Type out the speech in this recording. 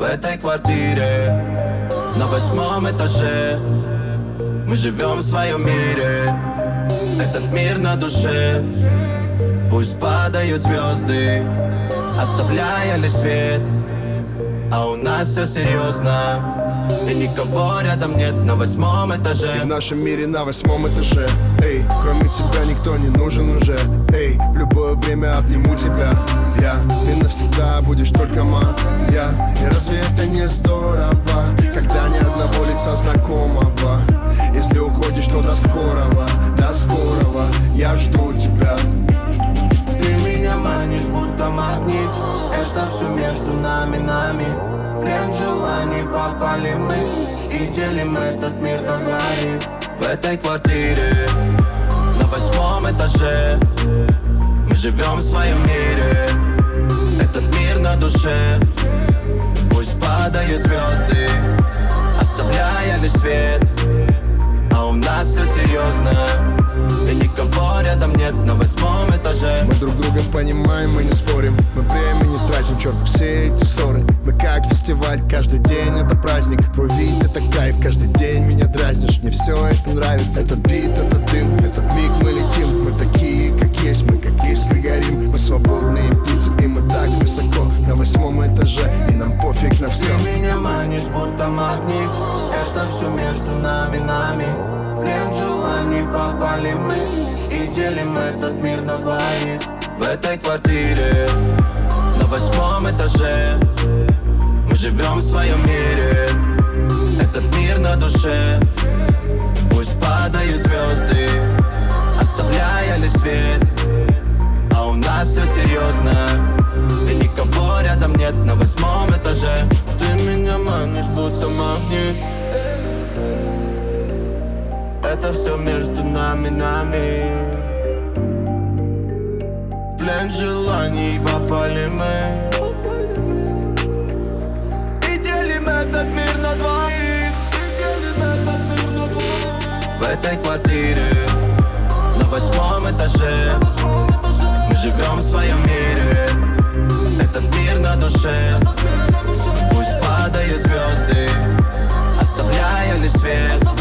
этой квартире на 8-м этаже. Мы живем в своем мире, этот мир на душе. Пусть падают звезды, оставляя лишь свет, а у нас все серьезно, и никого рядом нет на 8-м этаже. И в нашем мире на 8-м этаже. Эй, кроме тебя никто не нужен уже. Эй, в любое время обниму тебя. Ты навсегда будешь только моя. И разве это не здорово, когда ни одного лица знакомого? Если уходишь, то до скорого, до скорого. Я жду тебя. Ты меня манишь, будто магнит. Это все между нами. Плен желаний, попали мы и делим этот мир на двоих. В этой квартире на 8-м этаже. Мы живем в своем мире, этот мир на душе. Пусть падают звезды, оставляя лишь свет, а у нас все серьезно, и никого рядом нет на 8-м этаже. Мы друг друга понимаем, мы не спорим. Мы время не тратим, черт, все эти ссоры. Мы как фестиваль, каждый день это праздник. Твой вид это кайф, каждый день меня дразнишь. Мне все это нравится, этот бит, этот дым, этот миг мы летим. Мы такие, как есть, мы как искры горим. Мы свободные птицы, и мы так высоко на 8-м этаже, и нам пофиг на все. Ты меня манишь, будто магнит. Это все между нами. Плен желаний, попали мы и делим этот мир на двоих. В этой квартире на 8-м этаже. Мы живем в своем мире, этот мир на душе. Пусть падают звезды, оставляя лишь свет, а у нас все серьезно, и никого рядом нет на 8-м этаже. Ты меня манишь, будто магнит. Это все между нами. Плен желаний, попали мы и делим этот мир на двоих. В этой квартире на 8-м этаже. Мы живем в своем мире, этот мир на душе. Пусть падают звезды, оставляя лишь свет,